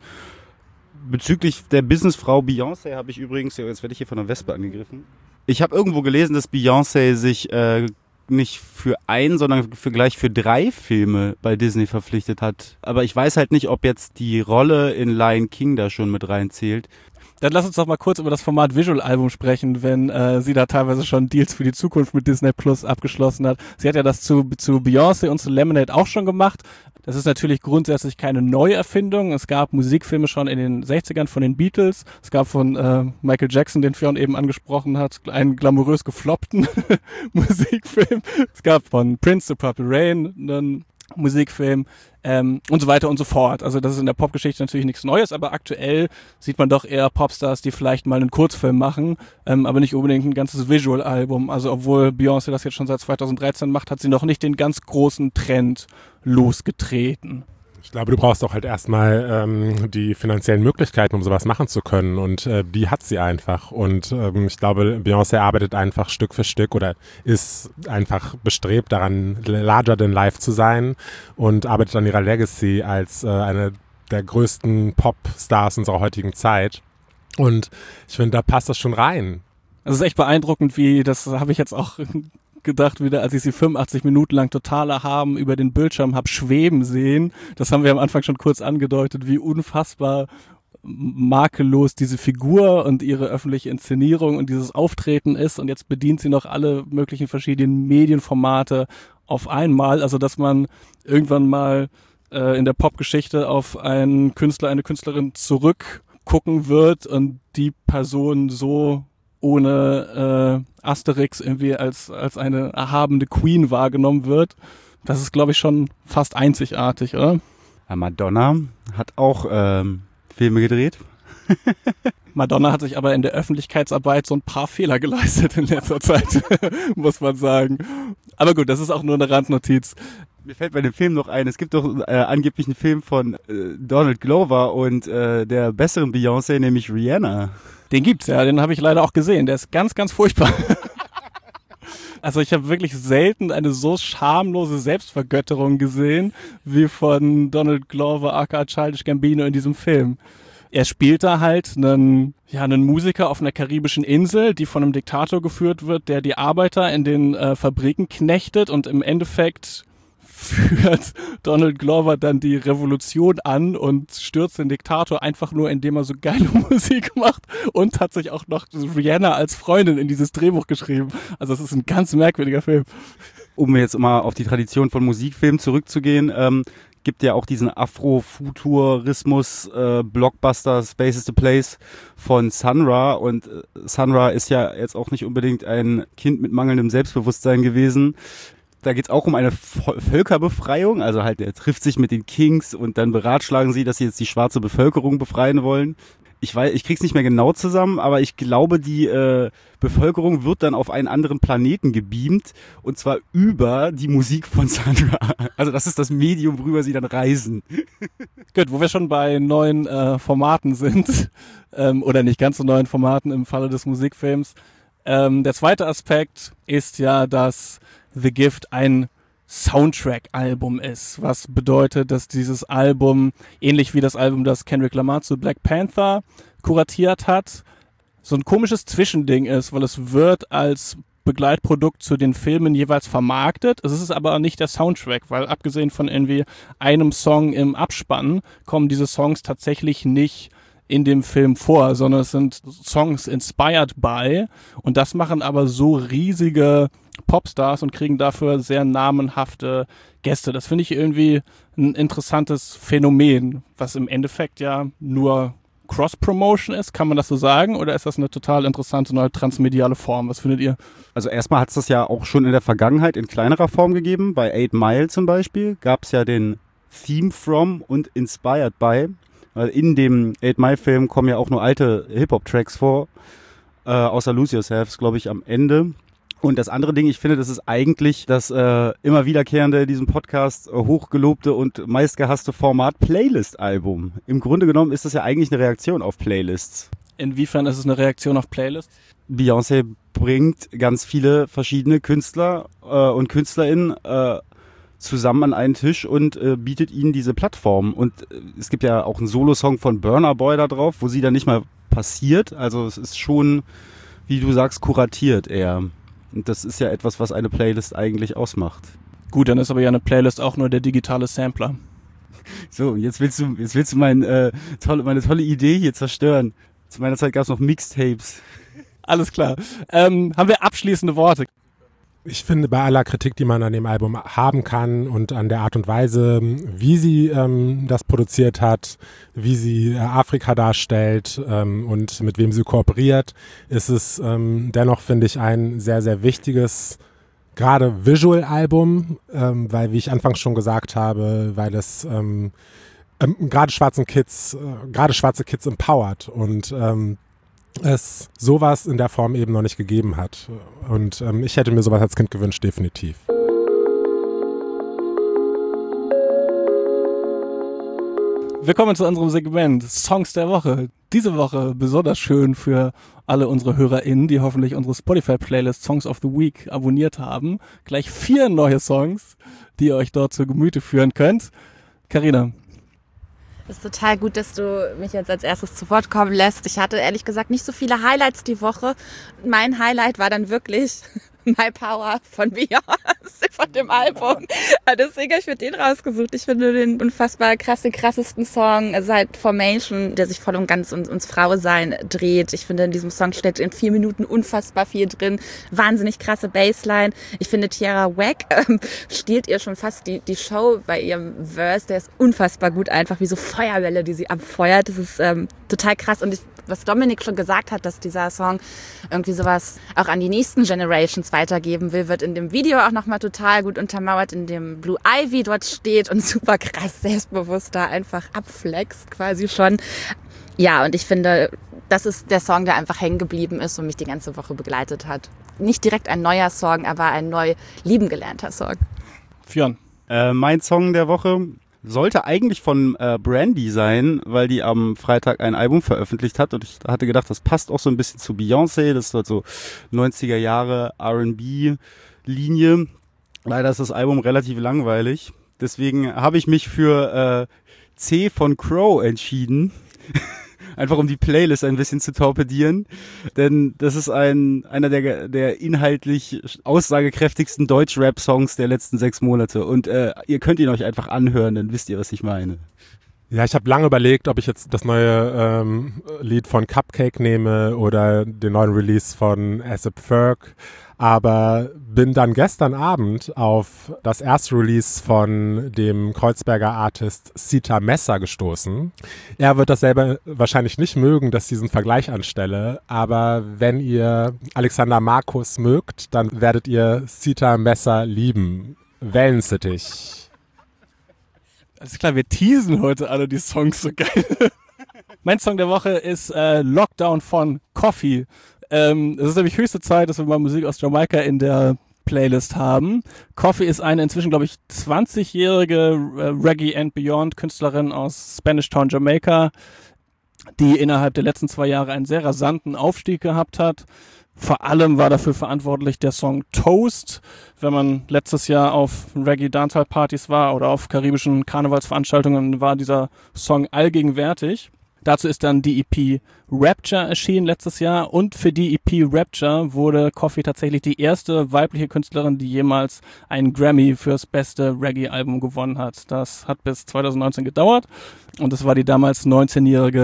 Bezüglich der Businessfrau Beyoncé habe ich übrigens, jetzt werde ich hier von einer Wespe angegriffen. Ich habe irgendwo gelesen, dass Beyoncé sich nicht für sondern gleich für 3 Filme bei Disney verpflichtet hat. Aber ich weiß halt nicht, ob jetzt die Rolle in Lion King da schon mit reinzählt. Dann lass uns doch mal kurz über das Format Visual Album sprechen, wenn sie da teilweise schon Deals für die Zukunft mit Disney Plus abgeschlossen hat. Sie hat ja das zu Beyoncé und zu Lemonade auch schon gemacht. Das ist natürlich grundsätzlich keine Neuerfindung. Es gab Musikfilme schon in den 60ern von den Beatles. Es gab von Michael Jackson, den Fionn eben angesprochen hat, einen glamourös gefloppten Musikfilm. Es gab von Prince The Purple Rain einen Musikfilm und so weiter und so fort. Also das ist in der Popgeschichte natürlich nichts Neues, aber aktuell sieht man doch eher Popstars, die vielleicht mal einen Kurzfilm machen, aber nicht unbedingt ein ganzes Visual-Album. Also obwohl Beyoncé das jetzt schon seit 2013 macht, hat sie noch nicht den ganz großen Trend losgetreten. Ich glaube, du brauchst auch halt erstmal die finanziellen Möglichkeiten, um sowas machen zu können und die hat sie einfach und ich glaube, Beyoncé arbeitet einfach Stück für Stück oder ist einfach bestrebt daran, larger than life zu sein und arbeitet an ihrer Legacy als eine der größten Popstars unserer heutigen Zeit und ich finde, da passt das schon rein. Es ist echt beeindruckend, das habe ich jetzt auch gedacht wieder, als ich sie 85 Minuten lang total erhaben über den Bildschirm habe schweben sehen. Das haben wir am Anfang schon kurz angedeutet, wie unfassbar makellos diese Figur und ihre öffentliche Inszenierung und dieses Auftreten ist. Und jetzt bedient sie noch alle möglichen verschiedenen Medienformate auf einmal. Also dass man irgendwann mal in der Popgeschichte auf einen Künstler, eine Künstlerin zurückgucken wird und die Person so ohne Asterix irgendwie als eine erhabene Queen wahrgenommen wird. Das ist, glaube ich, schon fast einzigartig, oder? Ja, Madonna hat auch Filme gedreht. Madonna hat sich aber in der Öffentlichkeitsarbeit so ein paar Fehler geleistet in letzter Zeit, muss man sagen. Aber gut, das ist auch nur eine Randnotiz. Mir fällt bei dem Film noch ein, es gibt doch angeblich einen Film von Donald Glover und der besseren Beyoncé, nämlich Rihanna. Den gibt's ja, den habe ich leider auch gesehen. Der ist ganz, ganz furchtbar. Also ich habe wirklich selten eine so schamlose Selbstvergötterung gesehen wie von Donald Glover aka Childish Gambino in diesem Film. Er spielt da halt einen Musiker auf einer karibischen Insel, die von einem Diktator geführt wird, der die Arbeiter in den Fabriken knechtet und im Endeffekt führt Donald Glover dann die Revolution an und stürzt den Diktator einfach nur, indem er so geile Musik macht und hat sich auch noch Rihanna als Freundin in dieses Drehbuch geschrieben. Also es ist ein ganz merkwürdiger Film. Um jetzt mal auf die Tradition von Musikfilmen zurückzugehen, gibt ja auch diesen Afrofuturismus Blockbuster Space is the Place von Sun Ra und Sun Ra ist ja jetzt auch nicht unbedingt ein Kind mit mangelndem Selbstbewusstsein gewesen. Da geht's auch um eine Völkerbefreiung, also halt er trifft sich mit den Kings und dann beratschlagen sie, dass sie jetzt die schwarze Bevölkerung befreien wollen. Ich krieg's nicht mehr genau zusammen, aber ich glaube, die Bevölkerung wird dann auf einen anderen Planeten gebeamt und zwar über die Musik von Sun Ra. Also das ist das Medium, worüber sie dann reisen. Gut, wo wir schon bei neuen Formaten sind, oder nicht ganz so neuen Formaten im Falle des Musikfilms. Der zweite Aspekt ist ja, dass The Gift ein Soundtrack-Album ist, was bedeutet, dass dieses Album, ähnlich wie das Album, das Kendrick Lamar zu Black Panther kuratiert hat, so ein komisches Zwischending ist, weil es wird als Begleitprodukt zu den Filmen jeweils vermarktet. Es ist aber nicht der Soundtrack, weil abgesehen von irgendwie einem Song im Abspann kommen diese Songs tatsächlich nicht in dem Film vor, sondern es sind Songs inspired by und das machen aber so riesige Popstars und kriegen dafür sehr namenhafte Gäste. Das finde ich irgendwie ein interessantes Phänomen, was im Endeffekt ja nur Cross-Promotion ist, kann man das so sagen? Oder ist das eine total interessante neue transmediale Form? Was findet ihr? Also erstmal hat es das ja auch schon in der Vergangenheit in kleinerer Form gegeben. Bei 8 Mile zum Beispiel gab es ja den Theme from und Inspired by. Weil in dem 8 Mile Film kommen ja auch nur alte Hip-Hop-Tracks vor. Außer Lose Yourself ist, glaube ich, am Ende. Und das andere Ding, ich finde, das ist eigentlich das immer wiederkehrende in diesem Podcast hochgelobte und meistgehasste Format Playlist-Album. Im Grunde genommen ist das ja eigentlich eine Reaktion auf Playlists. Inwiefern ist es eine Reaktion auf Playlists? Beyoncé bringt ganz viele verschiedene Künstler und KünstlerInnen zusammen an einen Tisch und bietet ihnen diese Plattform. Und es gibt ja auch einen Solo-Song von Burna Boy da drauf, wo sie dann nicht mal passiert. Also es ist schon, wie du sagst, kuratiert eher. Und das ist ja etwas, was eine Playlist eigentlich ausmacht. Gut, dann ist aber ja eine Playlist auch nur der digitale Sampler. So, jetzt willst du meine tolle Idee hier zerstören. Zu meiner Zeit gab es noch Mixtapes. Alles klar. Haben wir abschließende Worte? Ich finde, bei aller Kritik, die man an dem Album haben kann und an der Art und Weise, wie sie das produziert hat, wie sie Afrika darstellt und mit wem sie kooperiert, ist es dennoch, finde ich, ein sehr, sehr wichtiges, gerade Visual-Album, weil, wie ich anfangs schon gesagt habe, weil es gerade schwarze Kids empowert und es sowas in der Form eben noch nicht gegeben hat. Und ich hätte mir sowas als Kind gewünscht, definitiv. Wir kommen zu unserem Segment Songs der Woche. Diese Woche besonders schön für alle unsere HörerInnen, die hoffentlich unsere Spotify-Playlist Songs of the Week abonniert haben. Gleich 4 neue Songs, die ihr euch dort zu Gemüte führen könnt. Carina. Das ist total gut, dass du mich jetzt als erstes zu Wort kommen lässt. Ich hatte ehrlich gesagt nicht so viele Highlights die Woche. Mein Highlight war dann wirklich My Power von Beyoncé von dem Album. Deswegen habe ich mir den rausgesucht. Ich finde den unfassbar den krassesten Song seit Formation, der sich voll und ganz ums Frausein dreht. Ich finde, in diesem Song steckt in 4 Minuten unfassbar viel drin. Wahnsinnig krasse Bassline. Ich finde, Tierra Whack stiehlt ihr schon fast die Show bei ihrem Verse. Der ist unfassbar gut, einfach wie so Feuerwelle, die sie abfeuert. Das ist total krass. Und was Dominik schon gesagt hat, dass dieser Song irgendwie sowas auch an die nächsten Generations weitergeben will, wird in dem Video auch nochmal total gut untermauert, in dem Blue Ivy dort steht und super krass selbstbewusst da einfach abflext quasi schon. Ja, und ich finde, das ist der Song, der einfach hängen geblieben ist und mich die ganze Woche begleitet hat. Nicht direkt ein neuer Song, aber ein neu lieben gelernter Song. Fionn. Mein Song der Woche sollte eigentlich von Brandy sein, weil die am Freitag ein Album veröffentlicht hat und ich hatte gedacht, das passt auch so ein bisschen zu Beyoncé, das ist halt so 90er Jahre R&B-Linie. Leider ist das Album relativ langweilig, deswegen habe ich mich für C von Crow entschieden, einfach um die Playlist ein bisschen zu torpedieren, denn das ist einer der inhaltlich aussagekräftigsten Deutsch-Rap-Songs der letzten 6 Monate und ihr könnt ihn euch einfach anhören, dann wisst ihr, was ich meine. Ja, ich habe lange überlegt, ob ich jetzt das neue Lied von Cupcake nehme oder den neuen Release von A$AP Ferg, aber bin dann gestern Abend auf das erste Release von dem Kreuzberger Artist Sita Messa gestoßen. Er wird das selber wahrscheinlich nicht mögen, dass ich diesen Vergleich anstelle, aber wenn ihr Alexander Markus mögt, dann werdet ihr Sita Messa lieben. Wellensittich. Alles klar, wir teasen heute alle die Songs so geil. Mein Song der Woche ist Lockdown von Coffee. Es ist nämlich höchste Zeit, dass wir mal Musik aus Jamaika in der Playlist haben. Coffee ist eine inzwischen, glaube ich, 20-jährige Reggae and Beyond Künstlerin aus Spanish Town, Jamaica, die innerhalb der letzten 2 Jahre einen sehr rasanten Aufstieg gehabt hat. Vor allem war dafür verantwortlich der Song Toast. Wenn man letztes Jahr auf Reggae-Dancehall-Partys war oder auf karibischen Karnevalsveranstaltungen, war dieser Song allgegenwärtig. Dazu ist dann die EP Rapture erschienen letztes Jahr und für die EP Rapture wurde Coffee tatsächlich die erste weibliche Künstlerin, die jemals einen Grammy fürs beste Reggae-Album gewonnen hat. Das hat bis 2019 gedauert und es war die damals 19-jährige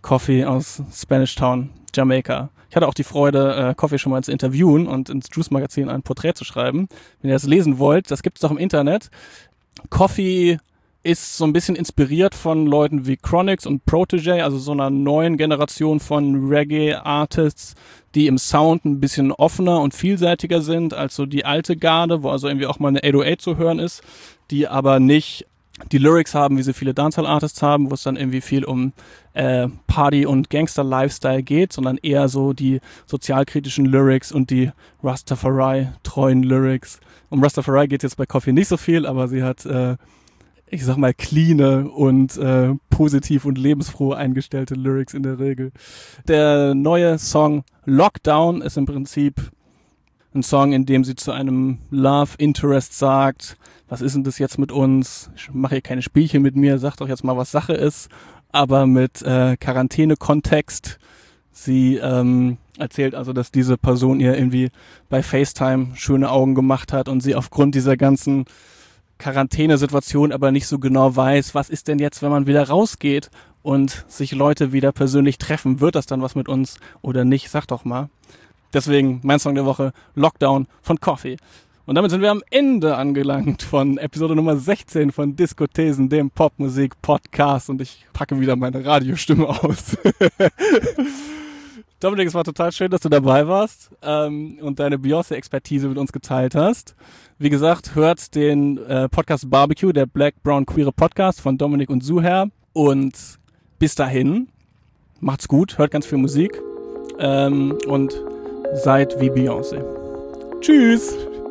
Coffee aus Spanish Town, Jamaika. Ich hatte auch die Freude, Coffee schon mal zu interviewen und ins Juice-Magazin ein Porträt zu schreiben. Wenn ihr das lesen wollt, das gibt es doch im Internet. Coffee ist so ein bisschen inspiriert von Leuten wie Chronixx und Protoje, also so einer neuen Generation von Reggae-Artists, die im Sound ein bisschen offener und vielseitiger sind als so die alte Garde, wo also irgendwie auch mal eine 808 zu hören ist, die aber nicht die Lyrics haben, wie sie viele Dancehall-Artists haben, wo es dann irgendwie viel um Party- und Gangster-Lifestyle geht, sondern eher so die sozialkritischen Lyrics und die Rastafari-treuen Lyrics. Um Rastafari geht jetzt bei Coffee nicht so viel, aber sie hat ich sag mal, cleane und positiv und lebensfroh eingestellte Lyrics in der Regel. Der neue Song Lockdown ist im Prinzip ein Song, in dem sie zu einem Love Interest sagt, was ist denn das jetzt mit uns? Ich mache hier keine Spielchen mit mir, sag doch jetzt mal, was Sache ist, aber mit Quarantäne-Kontext. Sie erzählt also, dass diese Person ihr irgendwie bei FaceTime schöne Augen gemacht hat und sie aufgrund dieser ganzen Quarantänesituation aber nicht so genau weiß, was ist denn jetzt, wenn man wieder rausgeht und sich Leute wieder persönlich treffen, wird das dann was mit uns oder nicht? Sag doch mal. Deswegen mein Song der Woche, Lockdown von Coffee. Und damit sind wir am Ende angelangt von Episode Nummer 16 von Diskothesen, dem Popmusik-Podcast, und ich packe wieder meine Radiostimme aus. Dominik, es war total schön, dass du dabei warst und deine Beyoncé-Expertise mit uns geteilt hast. Wie gesagt, hört den Podcast Barbecue, der Black, Brown, Queere Podcast von Dominik und Suher. Und bis dahin, macht's gut, hört ganz viel Musik und seid wie Beyoncé. Tschüss!